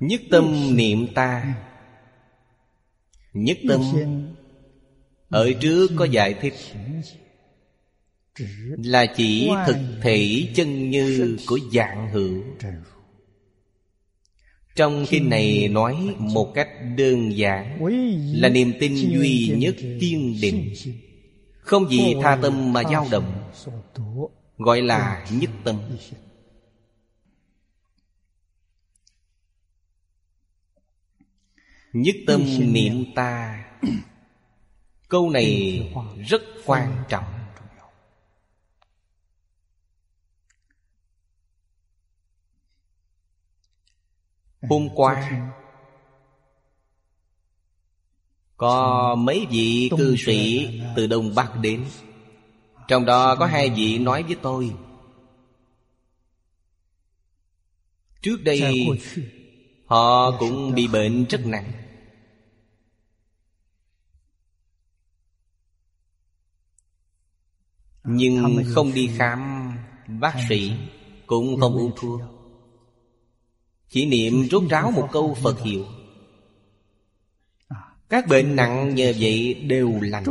Nhất tâm niệm ta. Nhất tâm ở trước có giải thích, là chỉ thực thể chân như của vạn hữu. Trong kinh này nói một cách đơn giản, là niềm tin duy nhất kiên định, không vì tha tâm mà dao động, gọi là nhất tâm. Nhất tâm niệm ta, câu này rất quan trọng. Hôm qua có mấy vị cư sĩ từ Đông Bắc đến, trong đó có 2 vị nói với tôi, trước đây họ cũng bị bệnh rất nặng, nhưng không đi khám bác sĩ, cũng không uống thuốc, chỉ niệm rốt ráo một câu Phật hiệu. Các bệnh nặng nhờ vậy đều lành.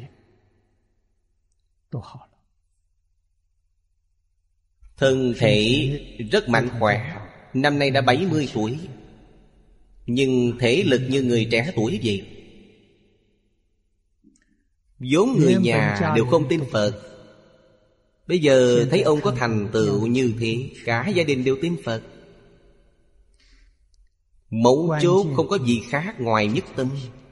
Thân thể rất mạnh khỏe, năm nay đã 70 tuổi, nhưng thể lực như người trẻ tuổi vậy. vốn người nhà đều không tin Phật, bây giờ thấy ông có thành tựu như thế, cả gia đình đều tin Phật. Mấu chốt không có gì khác ngoài nhất tâm.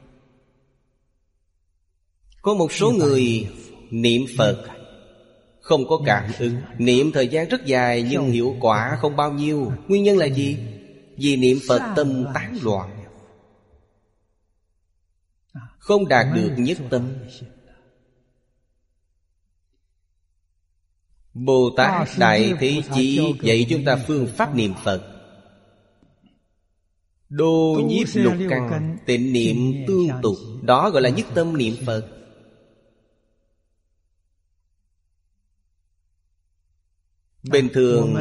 Có một số người niệm Phật không có cảm ứng, niệm thời gian rất dài nhưng hiệu quả không bao nhiêu. Nguyên nhân là gì? Vì niệm Phật tâm tán loạn, không đạt được nhất tâm. Bồ Tát Đại Thế Chí dạy chúng ta phương pháp niệm Phật: đô nhiếp lục căn, tịnh niệm tương tục. Đó gọi là nhất tâm niệm Phật. Bình thường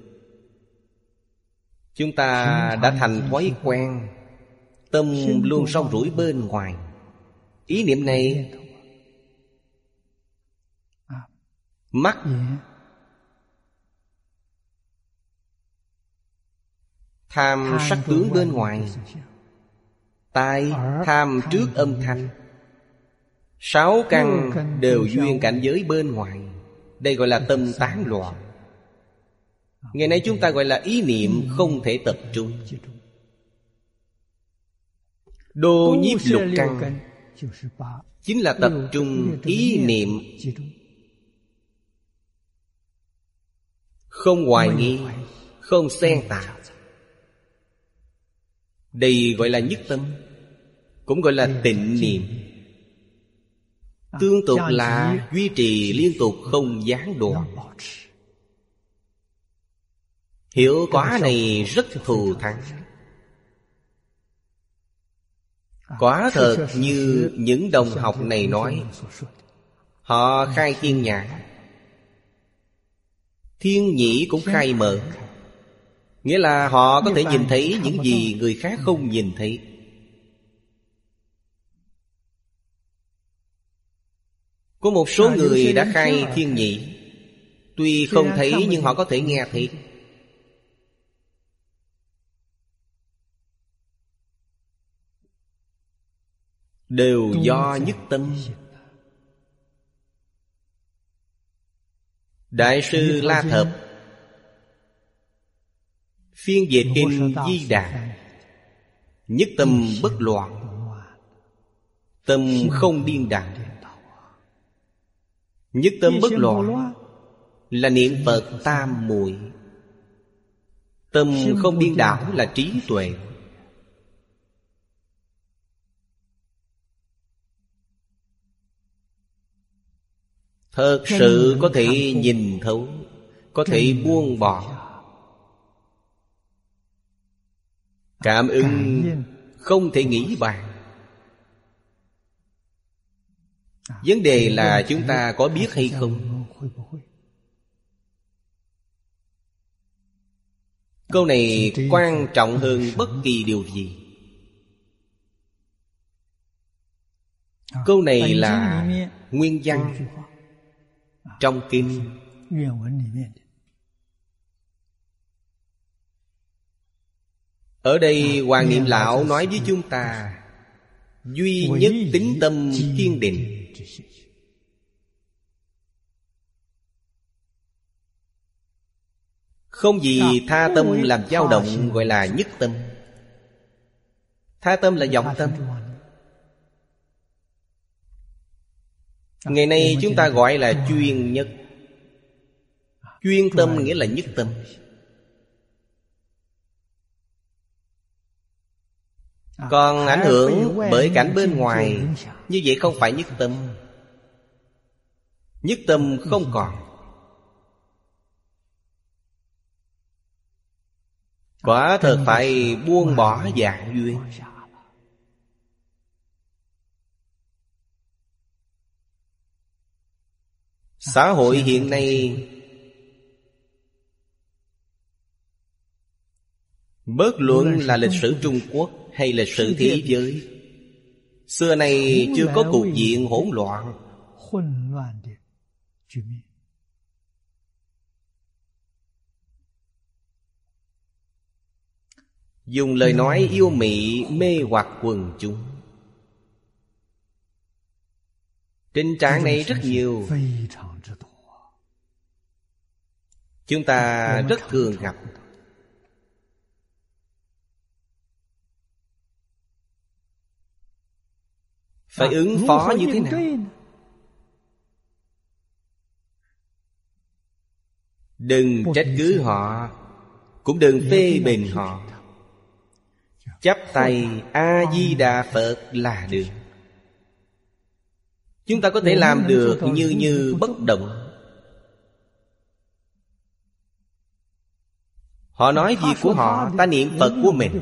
chúng ta đã thành thói quen, tâm luôn rong ruổi bên ngoài. Ý niệm này mắt tham sắc tướng bên ngoài, tai tham trước âm thanh, 6 căn đều duyên cảnh giới bên ngoài. Đây gọi là tâm tán loạn. Ngày nay chúng ta gọi là ý niệm không thể tập trung. Đô nhiếp lục căn chính là tập trung ý niệm, không hoài nghi, không xen tạp. Đây gọi là nhất tâm, cũng gọi là tịnh niệm. Tương tục là duy trì liên tục không gián đoạn. Hiệu quả này rất thù thắng. Quả thật như những đồng học này nói, họ khai thiên nhãn, thiên nhĩ cũng khai mở. Nghĩa là họ có thể nhìn thấy những gì người khác không nhìn thấy. Có một số người đã khai thiên nhĩ, tuy không thấy nhưng họ có thể nghe thấy. Đều do nhất tâm. Đại sư La Thập phiên dịch kinh Di Đà: nhất tâm bất loạn, tâm không điên đảo. Nhất tâm bất loạn là niệm Phật tam muội. Tâm không điên đảo là trí tuệ. Thật sự có thể nhìn thấu, có thể buông bỏ. Cảm ứng không thể nghĩ bàn. Vấn đề là chúng ta có biết hay không. Câu này quan trọng hơn bất kỳ điều gì. Câu này là nguyên văn trong kinh. Ở đây Hoàng Niệm Lão nói với chúng ta: duy nhất tín tâm kiên định. Không gì tha tâm làm dao động gọi là nhất tâm. Tha tâm là vọng tâm. Ngày nay chúng ta gọi là chuyên nhất. Chuyên tâm nghĩa là nhất tâm. Còn ảnh hưởng bởi cảnh bên ngoài, như vậy không phải nhất tâm. Nhất tâm không còn. Quả thật phải buông bỏ dạng duyên. Xã hội hiện nay bất luận là lịch sử Trung Quốc hay lịch sử thế giới, xưa nay chưa có cục diện hỗn loạn. Dùng lời nói yêu mị mê hoặc quần chúng. Tình trạng này rất nhiều, chúng ta rất thường gặp. Phải ứng phó như thế nào? Đừng trách cứ họ, cũng đừng phê bình họ. Chắp tay A-di-đà Phật là được. Chúng ta có thể làm được như bất động. Họ nói việc của họ, ta niệm Phật của mình.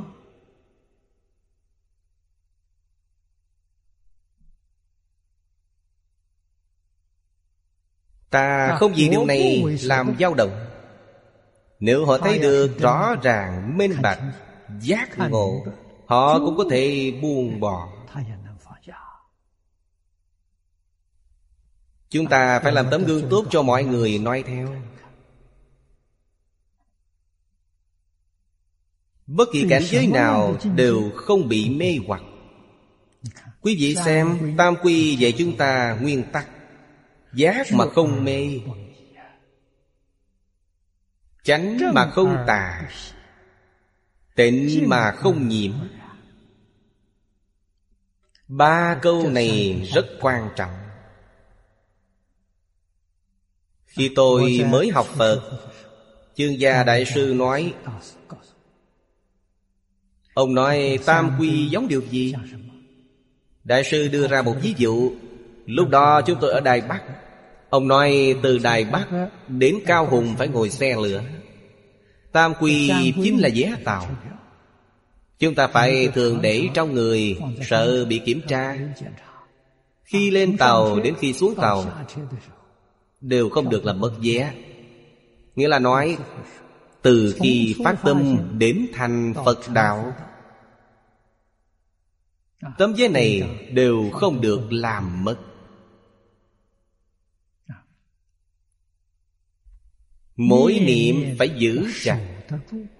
Ta không vì điều này làm dao động. Nếu họ thấy được rõ ràng, minh bạch, giác ngộ, họ cũng có thể buông bỏ. Chúng ta phải làm tấm gương tốt cho mọi người noi theo. Bất kỳ cảnh giới nào đều không bị mê hoặc. Quý vị xem, Tam Quy dạy chúng ta nguyên tắc: giác mà không mê, chánh mà không tà, tịnh mà không nhiễm. Ba câu này rất quan trọng. Khi tôi mới học Phật, Chương Gia Đại Sư nói, ông nói Tam Quy giống điều gì? Đại sư đưa ra một ví dụ. Lúc đó chúng tôi ở Đài Bắc. Ông nói từ Đài Bắc đến Cao Hùng phải ngồi xe lửa. Tam Quy chính là vé tàu. Chúng ta phải thường để trong người, sợ bị kiểm tra. Khi lên tàu đến khi xuống tàu đều không được làm mất vé. Nghĩa là nói, từ khi phát tâm đến thành Phật đạo, tấm vé này đều không được làm mất. Mỗi niệm phải giữ chặt.